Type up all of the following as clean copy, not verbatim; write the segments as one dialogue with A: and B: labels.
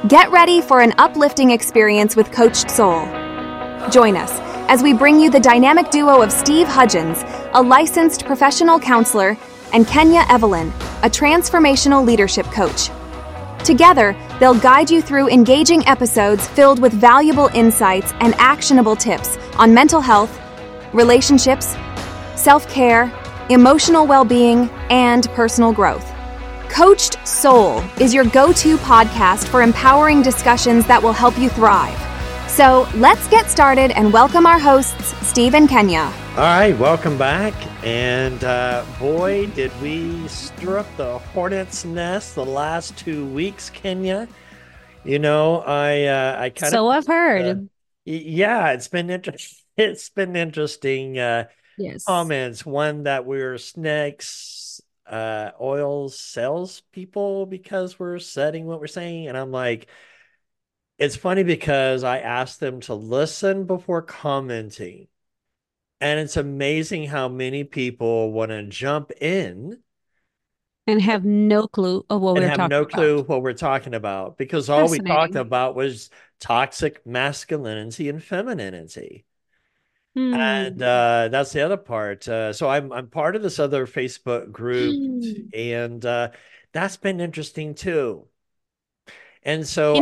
A: Get ready for an uplifting experience with Coached Soul. Join us as we bring you the dynamic duo of Steve Hudgens, a licensed professional counselor, and Kenya Evelyn, a transformational leadership coach. Together, they'll guide you through engaging episodes filled with valuable insights and actionable tips on mental health, relationships, self-care, emotional well-being, and personal growth. Coached Soul is your go-to podcast for empowering discussions that will help you thrive. So let's get started and welcome our hosts, Steve and Kenya.
B: All right, welcome back. And boy, did we stir up the hornet's nest the last 2 weeks, Kenya. You know, I kind of...
C: So I've heard.
B: Yeah, it's been interesting. It's been interesting
C: Yes.
B: comments. One that we're snakes, oil salespeople because we're setting what we're saying. And I'm like, it's funny because I asked them to listen before commenting. And it's amazing how many people want to jump in
C: and have no clue of what we're talking about.
B: And have no clue what we're talking about because all we talked about was toxic masculinity and femininity. And that's the other part. So I'm part of this other Facebook group, and that's been interesting too. And so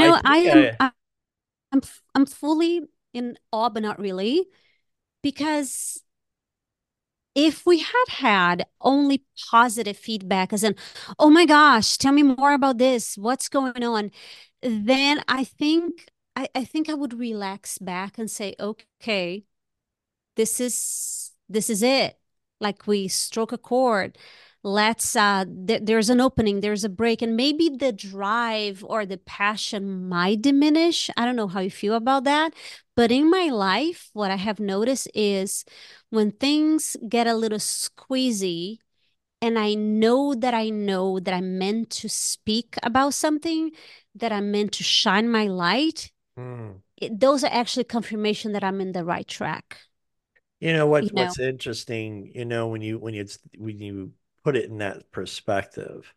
C: I'm fully in awe, but not really, because if we had only positive feedback, as in, oh my gosh, tell me more about this, what's going on, then I think I would relax back and say, okay, this is it. Like we stroke a chord. Let's there's an opening, there's a break, and maybe the drive or the passion might diminish. I don't know how you feel about that, but in my life, what I have noticed is when things get a little squeezy and I know that I'm meant to speak about something, that I'm meant to shine my light, those are actually confirmation that I'm in the right track.
B: You know what's interesting, when you put it in that perspective,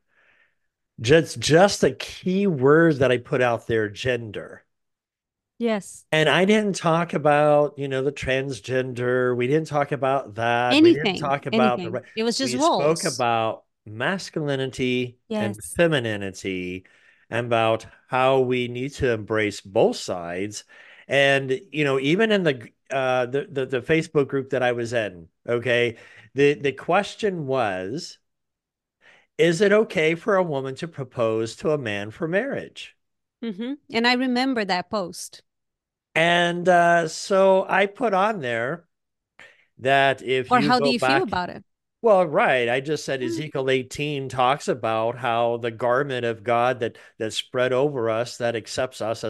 B: just the key words that I put out there, gender.
C: Yes.
B: And I didn't talk about, the transgender. We didn't talk about that.
C: Anything.
B: We didn't talk about
C: it was just
B: we
C: roles.
B: spoke about masculinity and
C: Yes.
B: femininity and about how we need to embrace both sides. And, even in the Facebook group that I was in, okay, the question was, is it okay for a woman to propose to a man for marriage?
C: And I remember that post.
B: And so I put on there that if
C: or
B: you
C: how
B: go
C: do you
B: back,
C: feel about it?
B: Well, right. I just said Ezekiel 18 talks about how the garment of God that spread over us, that accepts us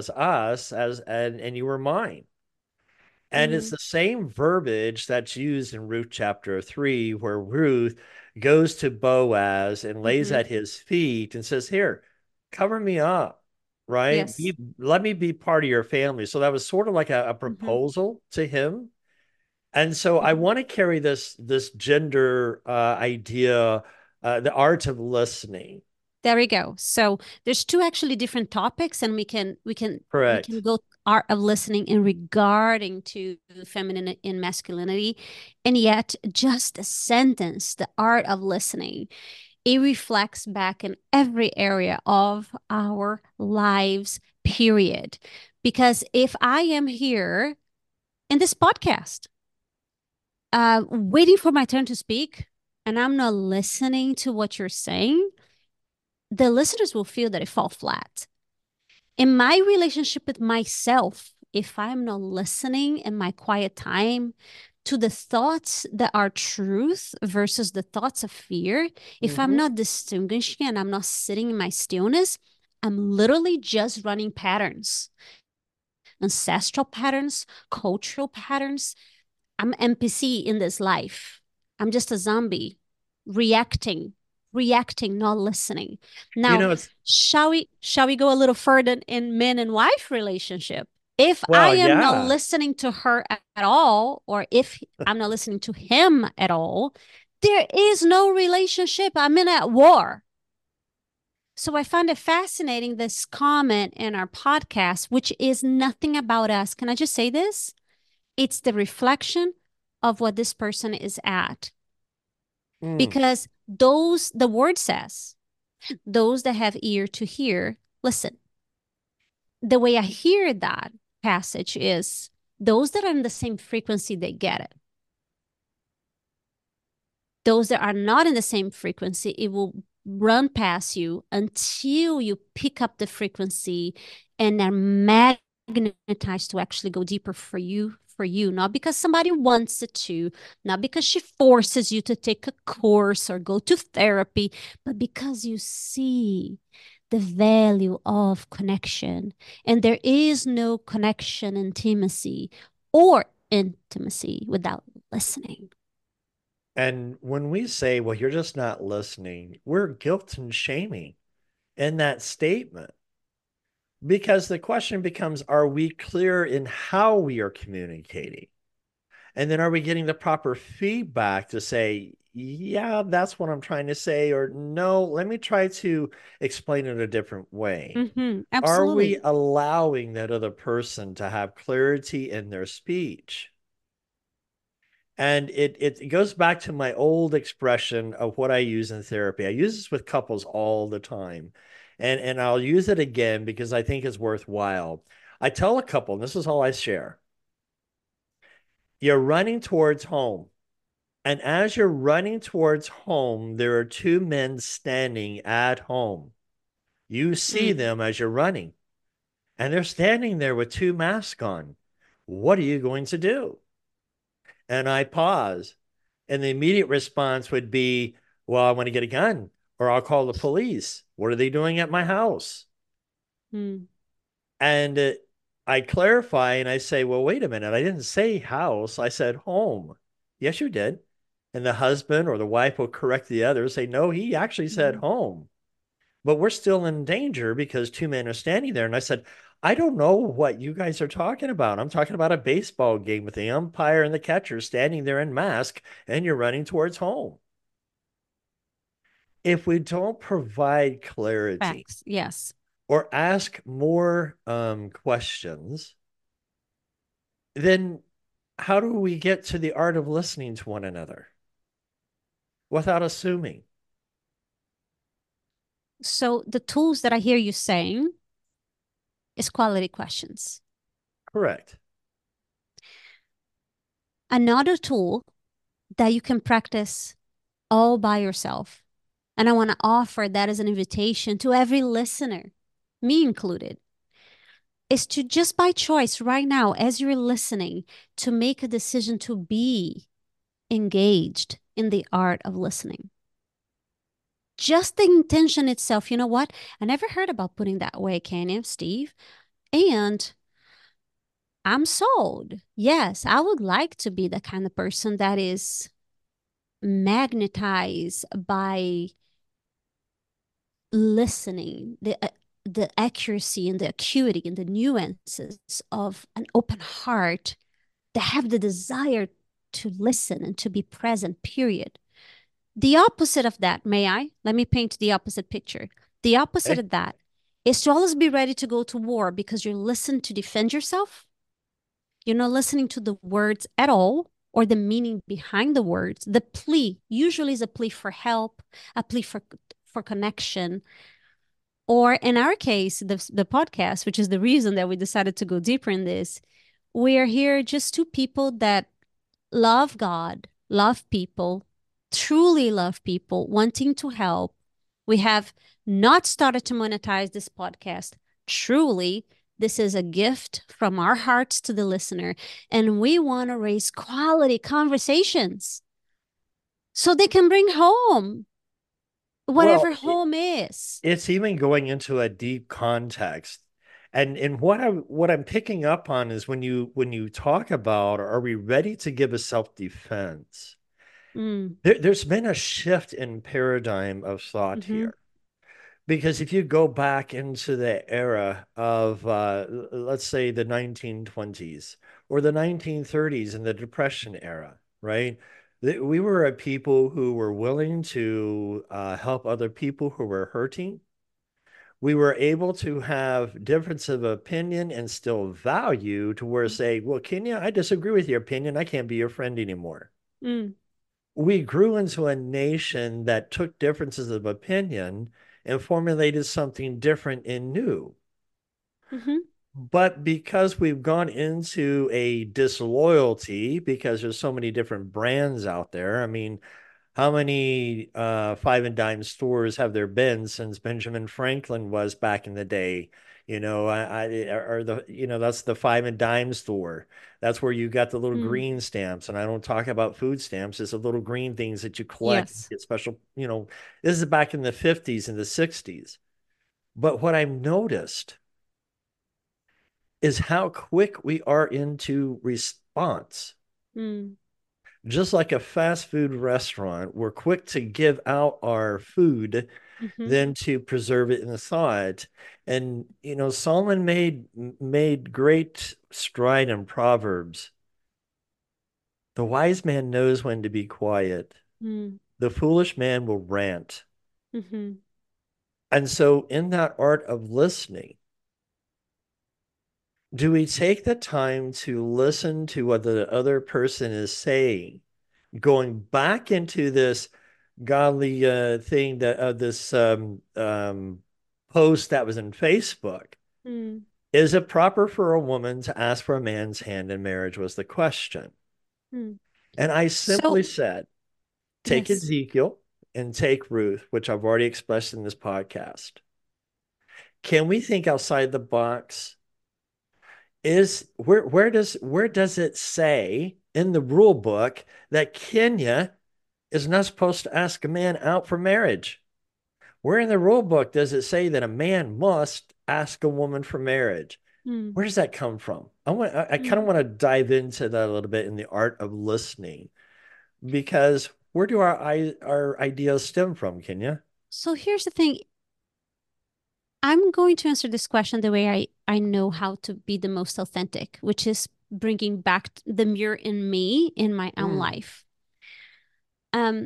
B: and you were mine. And it's the same verbiage that's used in Ruth chapter 3, where Ruth goes to Boaz and lays at his feet and says, here, cover me up, right?
C: Yes.
B: Let me be part of your family. So that was sort of like a proposal to him. And so I want to carry this gender idea, the art of listening.
C: There we go. So there's two actually different topics, and we can go art of listening in regarding to feminine and masculinity, and yet just a sentence, the art of listening, it reflects back in every area of our lives, period. Because if I am here in this podcast, waiting for my turn to speak, and I'm not listening to what you're saying, the listeners will feel that it fall flat. In my relationship with myself, if I'm not listening in my quiet time to the thoughts that are truth versus the thoughts of fear, if I'm not distinguishing and I'm not sitting in my stillness, I'm literally just running patterns, ancestral patterns, cultural patterns. I'm NPC in this life. I'm just a zombie reacting, not listening. Now, shall we go a little further in man and wife relationship? If I am not listening to her at all, or if I'm not listening to him at all, there is no relationship. I'm in at war. So I find it fascinating, this comment in our podcast, which is nothing about us. Can I just say this? It's the reflection of what this person is at.
B: Mm.
C: Because the word says, those that have ear to hear, listen. The way I hear that passage is those that are in the same frequency, they get it. Those that are not in the same frequency, it will run past you until you pick up the frequency and are magnetized to actually go deeper for you, not because somebody wants it to, not because she forces you to take a course or go to therapy, but because you see the value of connection. And there is no connection, intimacy without listening.
B: And when we say, well, you're just not listening, we're guilt and shaming in that statement. Because the question becomes, are we clear in how we are communicating? And then are we getting the proper feedback to say, yeah, that's what I'm trying to say, or no, let me try to explain it a different way. Are we
C: Absolutely.
B: allowing that other person to have clarity in their speech? And it goes back to my old expression of what I use in therapy. I use this with couples all the time. And I'll use it again because I think it's worthwhile. I tell a couple, and this is all I share. You're running towards home. And as you're running towards home, there are two men standing at home. You see
C: Mm,
B: them as you're running, and they're standing there with two masks on. What are you going to do? And I pause. And the immediate response would be, well, I want to get a gun or I'll call the police. What are they doing at my house?
C: mm,
B: And I clarify and I say, well, wait a minute. I didn't say house. I said home. Yes, you did. And the husband or the wife will correct the other, say, no, he actually said
C: mhm.
B: home. But we're still in danger because two men are standing there. And I said, I don't know what you guys are talking about. I'm talking about a baseball game with the umpire and the catcher standing there in mask, and you're running towards home. If we don't provide clarity
C: Facts. Yes.
B: or ask more questions, then how do we get to the art of listening to one another without assuming?
C: So the tools that I hear you saying is quality questions.
B: Correct.
C: Another tool that you can practice all by yourself. And I want to offer that as an invitation to every listener, me included, is to just by choice right now, as you're listening, to make a decision to be engaged in the art of listening. Just the intention itself, you know what? I never heard about putting that way, can you, Steve? And I'm sold. Yes, I would like to be the kind of person that is magnetized by listening, the accuracy and the acuity and the nuances of an open heart that have the desire to listen and to be present, period. The opposite of that, may I? Let me paint the opposite picture. The opposite
B: Okay.
C: of that is to always be ready to go to war because you listen to defend yourself. You're not listening to the words at all or the meaning behind the words. The plea usually is a plea for help, a plea for connection. Or in our case, the podcast, which is the reason that we decided to go deeper in this, we are here just two people that love God, love people, truly love people, wanting to help. We have not started to monetize this podcast. Truly, this is a gift from our hearts to the listener. And we want to raise quality conversations so they can bring home
B: Well,
C: whatever home is.
B: it's even going into a deep context. And what I'm picking up on is when you talk about, are we ready to give a self-defense?
C: Mm,
B: There's been a shift in paradigm of thought
C: mm-hmm,
B: here. Because if you go back into the era of, let's say, the 1920s or the 1930s and the Depression era, right? We were a people who were willing to help other people who were hurting. we were able to have difference of opinion and still value to where say, well, Kenya, I disagree with your opinion. I can't be your friend anymore.
C: Mm.
B: We grew into a nation that took differences of opinion and formulated something different and new.
C: Mm-hmm.
B: But because we've gone into a disloyalty, because there's so many different brands out there, I mean, how many five and dime stores have there been since Benjamin Franklin was back in the day? Or that's the five and dime store. That's where you got the little
C: Mm.
B: green stamps. And I don't talk about food stamps. It's the little green things that you collect and
C: Yes.
B: get special, this is back in the 50s and the 60s. But what I've noticed is how quick we are into response.
C: Mm.
B: Just like a fast food restaurant, we're quick to give out our food
C: Mm-hmm.
B: than to preserve it and thaw it. And Solomon made great stride in Proverbs. The wise man knows when to be quiet.
C: Mm.
B: The foolish man will rant.
C: Mm-hmm.
B: And so in that art of listening, do we take the time to listen to what the other person is saying, going back into this godly thing that this post that was in Facebook?
C: Mm.
B: Is it proper for a woman to ask for a man's hand in marriage? Was the question.
C: Mm.
B: And I
C: So,
B: simply said, take
C: yes.
B: Ezekiel and take Ruth, which I've already expressed in this podcast. Can we think outside the box? Is where does it say in the rule book that Kenya is not supposed to ask a man out for marriage? Where in the rule book does it say that a man must ask a woman for marriage?
C: Mm.
B: Where does that come from? I kind of
C: Mm.
B: want to dive into that a little bit in the art of listening, because where do our ideas stem from, Kenya?
C: So here's the thing. I'm going to answer this question the way I know how to be the most authentic, which is bringing back the mirror in me in my own
B: Mm.
C: life. Um,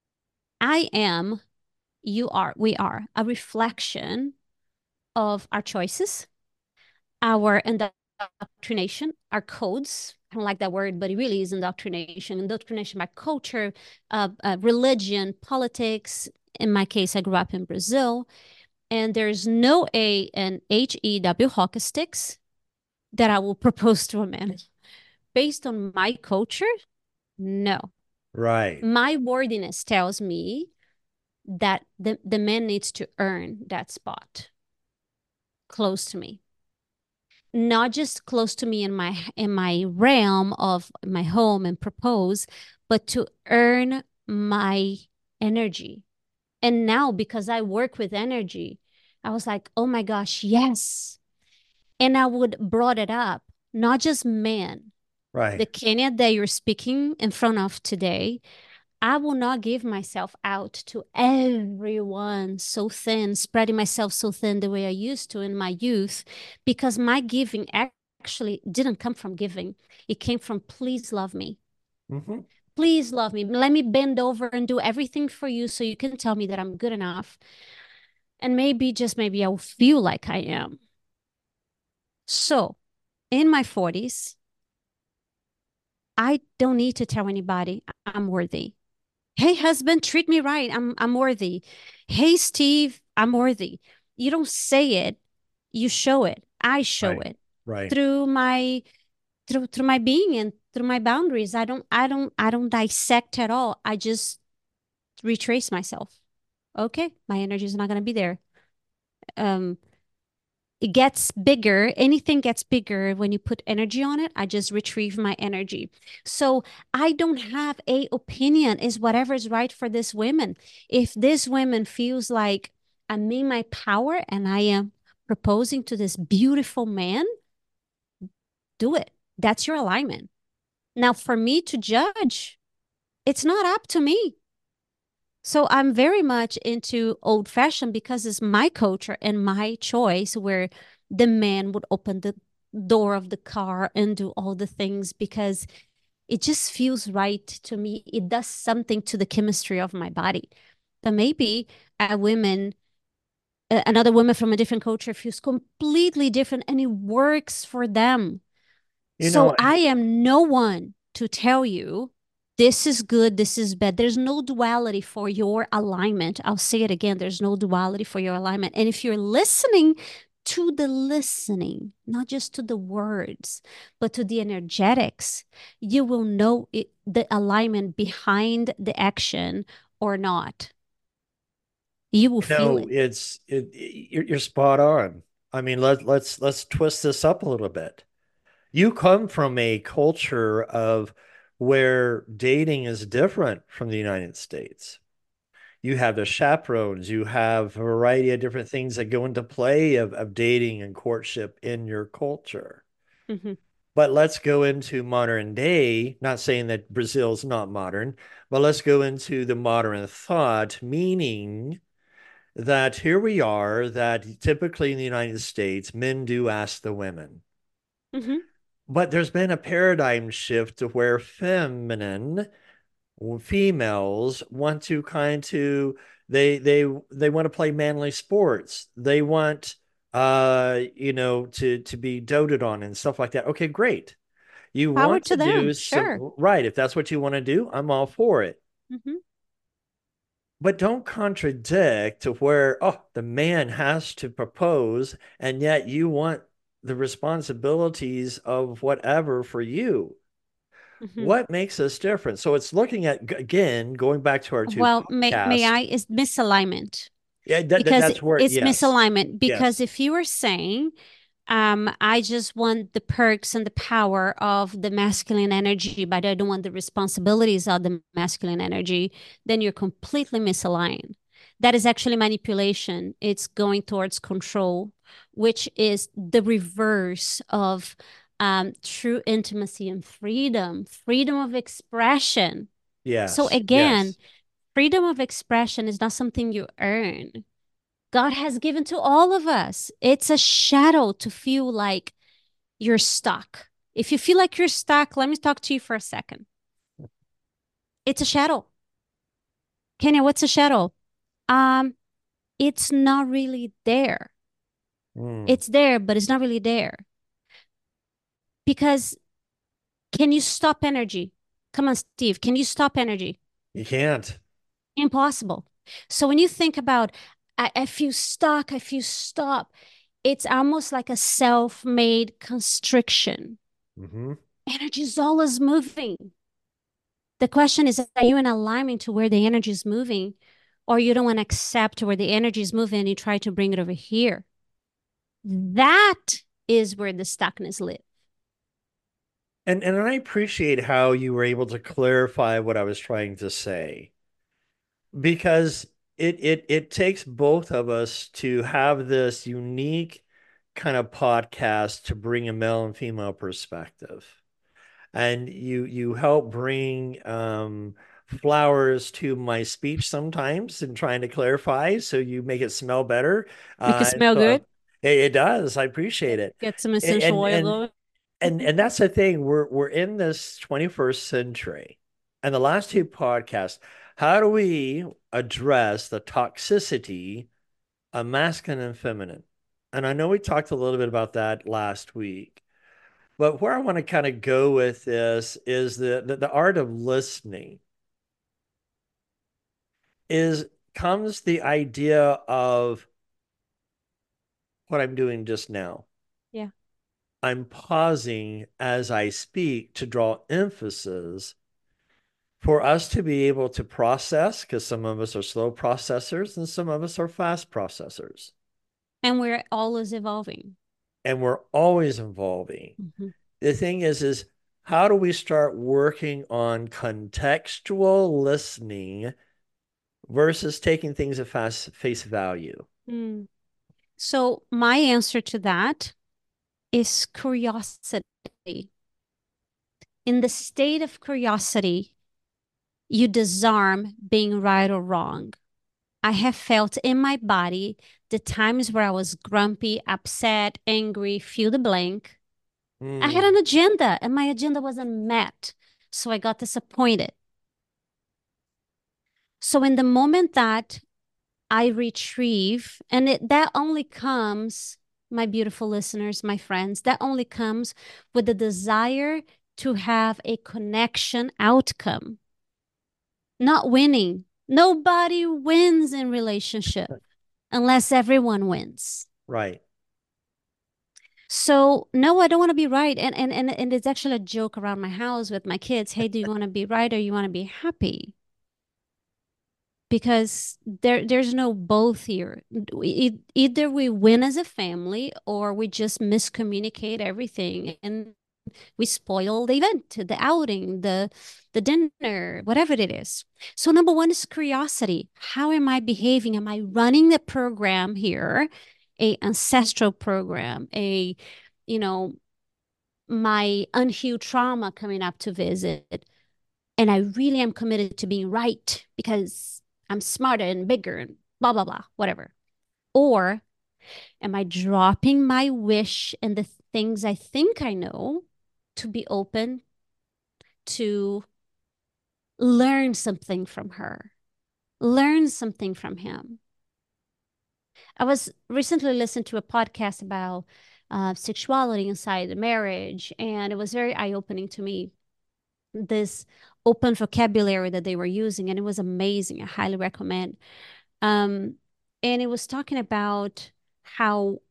C: I am, you are, we are a reflection of our choices, our indoctrination, our codes. I don't like that word, but it really is indoctrination. Indoctrination by culture, religion, politics. In my case, I grew up in Brazil, and there's no A in HEW hockey sticks that I will propose to a man. Based on my culture, no.
B: Right.
C: My worthiness tells me that the man needs to earn that spot close to me. Not just close to me in my realm of my home and propose, but to earn my energy. And now because I work with energy, I was like, oh my gosh, yes. And I would brought it up, not just men. The
B: Right.
C: Kenya that you're speaking in front of today, I will not give myself out to everyone so thin, spreading myself so thin the way I used to in my youth, because my giving actually didn't come from giving. It came from please love me.
B: Mm-hmm.
C: Please love me. Let me bend over and do everything for you so you can tell me that I'm good enough. And maybe, just maybe, I'll feel like I am. So in my 40s, I don't need to tell anybody I'm worthy. Hey, husband, treat me right. I'm worthy. Hey, Steve, I'm worthy. You don't say it, you show it. I show
B: Right.
C: it
B: Right.
C: through my through my being and through my boundaries. I don't dissect at all. I just retrace myself. Okay, my energy is not gonna be there. Um, it gets bigger. Anything gets bigger when you put energy on it. I just retrieve my energy. So I don't have a opinion. Is whatever is right for this woman. If this woman feels like I'm in my power and I am proposing to this beautiful man, do it. That's your alignment. Now, for me to judge, it's not up to me. So I'm very much into old fashioned because it's my culture and my choice where the man would open the door of the car and do all the things because it just feels right to me. It does something to the chemistry of my body. But maybe a woman another woman from a different culture feels completely different and it works for them.
B: You
C: So
B: know,
C: I am no one to tell you this is good, this is bad. There's no duality for your alignment. I'll say it again, there's no duality for your alignment. And if you're listening to the listening, not just to the words, but to the energetics, you will know the alignment behind the action or not. You will feel it.
B: you're spot on. I mean, let's twist this up a little bit. You come from a culture of where dating is different from the United States. You have the chaperones, you have a variety of different things that go into play of dating and courtship in your culture.
C: Mhm.
B: But let's go into modern day, not saying that Brazil is not modern, but let's go into the modern thought, meaning that here we are, that typically in the United States, men do ask the women.
C: Mhm.
B: But there's been a paradigm shift to where females want to they want to play manly sports. They want to be doted on and stuff like that. Okay, great. You
C: Power
B: want
C: to
B: to
C: them,
B: do some
C: sure.
B: right. If that's what you want to do, I'm all for it.
C: Mhm.
B: But don't contradict to where, oh, the man has to propose, and yet you want the responsibilities of whatever for you.
C: Mhm.
B: What makes us different? So it's looking at, again, going back to our two
C: Well, may
B: podcasts.
C: I is misalignment
B: Yeah,
C: because
B: that's where,
C: it's
B: yes,
C: misalignment because
B: yes,
C: if you were saying I just want the perks and the power of the masculine energy, but I don't want the responsibilities of the masculine energy, then you're completely misaligned. That is actually manipulation. It's going towards control, which is the reverse of true intimacy and freedom, freedom of expression. So
B: yes,
C: again,
B: yes.
C: freedom of expression is not something you earn. God has given to all of us. It's a shadow to feel like you're stuck. If you feel like you're stuck, let me talk to you for a second. It's a shadow. Kenya, what's a shadow? Um, it's not really there.
B: Mm,
C: It's there, but it's not really there. Because can you stop energy? Come on, Steve. Can you stop energy?
B: you can't.
C: Impossible. So when you think about, I feel stuck, I feel stop, it's almost like a self-made constriction.
B: Hmm.
C: Energy is always moving. The question is, are you in alignment to where the energy is moving, or you don't want to accept where the energy is moving and you try to bring it over here? That is where the stuckness lives.
B: And I appreciate how you were able to clarify what I was trying to say, because it takes both of us to have this unique kind of podcast to bring a male and female perspective. And you help bring flowers to my speech sometimes and trying to clarify, so you make it smell better.
C: Make it smell
B: So
C: good.
B: it does. I appreciate it.
C: Get some essential
B: And
C: oil
B: and
C: going.
B: and that's the thing. We're in this 21st century. And the last two podcasts, how do we address the toxicity of masculine and feminine? And I know we talked a little bit about that last week. But where I want to kind of go with this is the art of listening is comes the idea of what I'm doing just now.
C: Yeah.
B: I'm pausing as I speak to draw emphasis for us to be able to process, because some of us are slow processors and some of us are fast processors.
C: And we're always evolving.
B: And we're always evolving.
C: Mhm.
B: The thing is how do we start working on contextual listening versus taking things at face value?
C: Mm. So my answer to that is curiosity. In the state of curiosity, you disarm being right or wrong. I have felt in my body the times where I was grumpy, upset, angry, fill the blank. I had
B: Mm,
C: an agenda and my agenda wasn't met. So I got disappointed. So in the moment that I retrieve, and that only comes, my beautiful listeners, my friends, that only comes with the desire to have a connection outcome, not winning. Nobody wins in relationship unless everyone wins.
B: Right.
C: So no, I don't want to be right. And it's actually a joke around my house with my kids. Hey, do you want to be right or you want to be happy? Because there's no both here. Either we win as a family or we just miscommunicate everything and we spoil the event, the outing, the dinner, whatever it is. So number one is curiosity. How am I behaving? Am I running the program here, a ancestral program, a, you know, my unhealed trauma coming up to visit, and I really am committed to being right because I'm smarter and bigger and blah blah blah, whatever. Or am I dropping my wish and the things I think I know to be open to learn something from her, learn something from him? I was recently listening to a podcast about sexuality inside the marriage, and it was very eye-opening to me. This open vocabulary that they were using, and it was amazing. I highly recommend. Um, and it was talking about how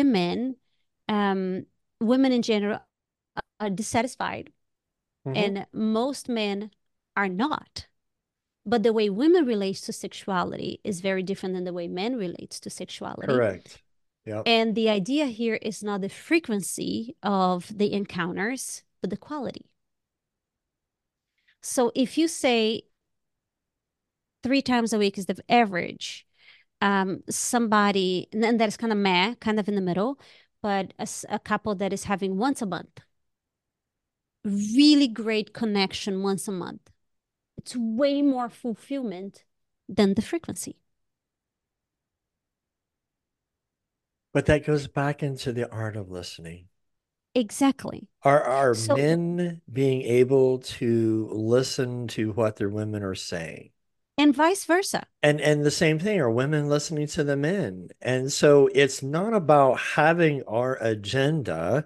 C: um, women in general are dissatisfied,
B: Mm-hmm.
C: and most men are not. But the way women relate to sexuality is very different than the way men relates to sexuality.
B: Correct. Yep.
C: And the idea here is not the frequency of the encounters, but the quality. So if you say 3 times a week is the average, somebody, and that is kind of meh, kind of in the middle, but a couple that is having once a month, really great connection once a month. It's way more fulfillment than the frequency.
B: But that goes back into the art of listening.
C: Exactly.
B: Are
C: So,
B: men being able to listen to what their women are saying?
C: and vice versa.
B: And the same thing, are women listening to the men? And so it's not about having our agenda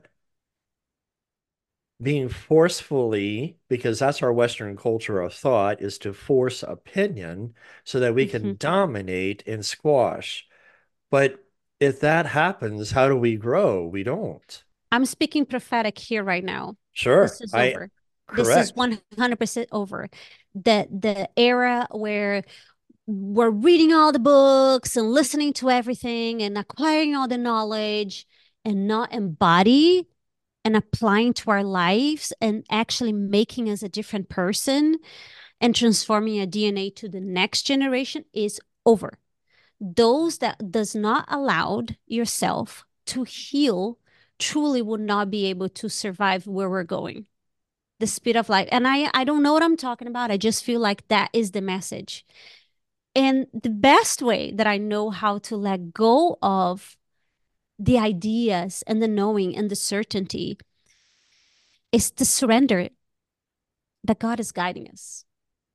B: being forcefully, because that's our Western culture of thought, is to force opinion so that we can
C: Mhm.
B: dominate and squash. But if that happens, how do we grow? We don't.
C: I'm speaking prophetic here right now.
B: Sure.
C: This is
B: I
C: over. This is
B: correct.
C: 100% over. The era where we're reading all the books and listening to everything and acquiring all the knowledge and not embody and applying to our lives and actually making us a different person and transforming a DNA to the next generation is over. Those that does not allow yourself to heal truly would not be able to survive where we're going. The speed of light. And I don't know what I'm talking about. I just feel like that is the message. And the best way that I know how to let go of the ideas and the knowing and the certainty is to surrender that God is guiding us,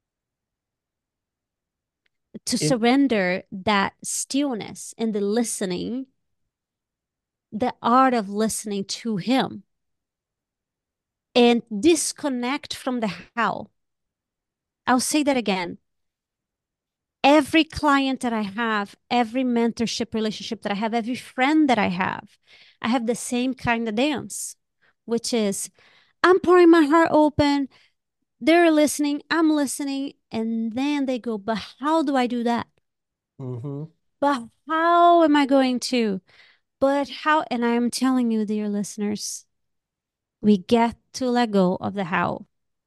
C: to
B: In,
C: surrender that stillness and the listening, the art of listening to Him, and disconnect from the how. I'll say that again. Every client that I have, every mentorship relationship that I have, every friend that I have the same kind of dance, which is I'm pouring my heart open. They're listening. I'm listening. And then they go, but how do I do that?
B: mhm.
C: But how am I going to? But how? And I am telling you, dear listeners, we get to let go of the how.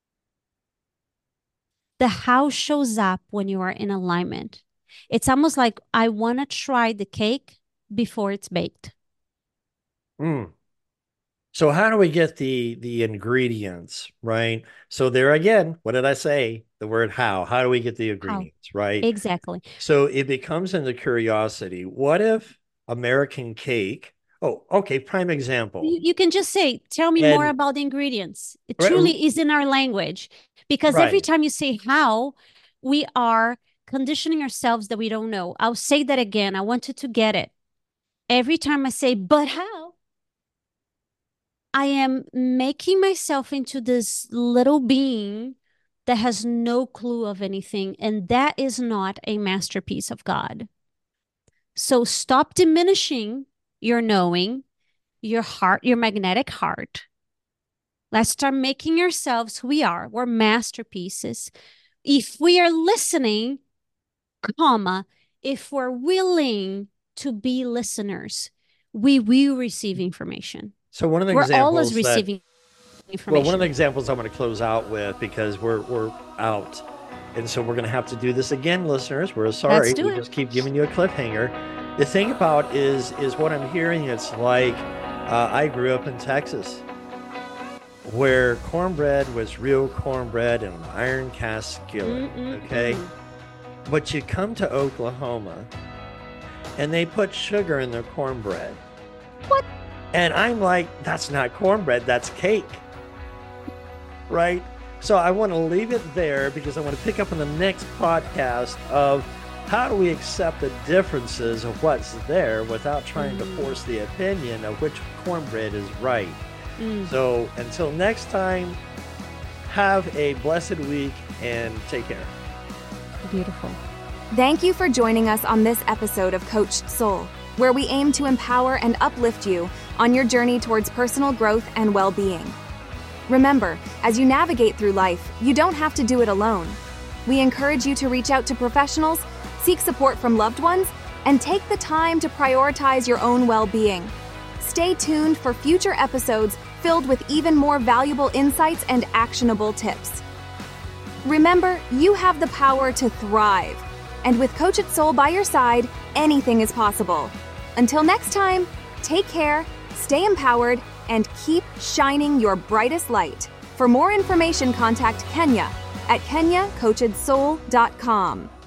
C: The how shows up when you are in alignment. It's almost like I want to try the cake before it's baked.
B: Mm. So how do we get the ingredients, right? So there again, what did I say? The word how. How do we get the
C: How?
B: ingredients, right?
C: Exactly.
B: So it becomes into curiosity. What if American cake? Oh, okay, prime example.
C: You can just say, tell me more
B: And
C: about the ingredients. It
B: right,
C: truly is in our language because every
B: right.
C: time you say how, we are conditioning ourselves that we don't know. I'll say that again. I want you to get it. Every time I say, but how? I am making myself into this little being that has no clue of anything. And that is not a masterpiece of God. So stop diminishing your knowing, your heart, your magnetic heart. Let's start making ourselves who we are. We're masterpieces. If we are listening, if we're willing to be listeners, we will receive information.
B: So one of the
C: We're
B: examples
C: always receiving information.
B: Well, one of the examples I'm going to close out with, because we're out, and so we're going to have to do this again, listeners. We're sorry.
C: Let's do
B: We
C: it.
B: just keep giving you a cliffhanger. The thing about is what I'm hearing. It's like I grew up in Texas, where cornbread was real cornbread in an iron cast skillet. Okay, but you come to Oklahoma, and they put sugar in their cornbread.
C: What?
B: And I'm like, that's not cornbread, that's cake. Right? So I want to leave it there, because I want to pick up on the next podcast of how do we accept the differences of what's there without trying to force the opinion of which cornbread is right. So until next time, have a blessed week and take care.
C: Beautiful.
A: Thank you for joining us on this episode of Coached Soul, where we aim to empower and uplift you on your journey towards personal growth and well-being. Remember, as you navigate through life, you don't have to do it alone. We encourage you to reach out to professionals, seek support from loved ones, and take the time to prioritize your own well-being. Stay tuned for future episodes filled with even more valuable insights and actionable tips. Remember, you have the power to thrive. And with Coached Soul by your side, anything is possible. Until next time, take care, stay empowered, and keep shining your brightest light. For more information, contact Kenya at kenyacoachedsoul.com.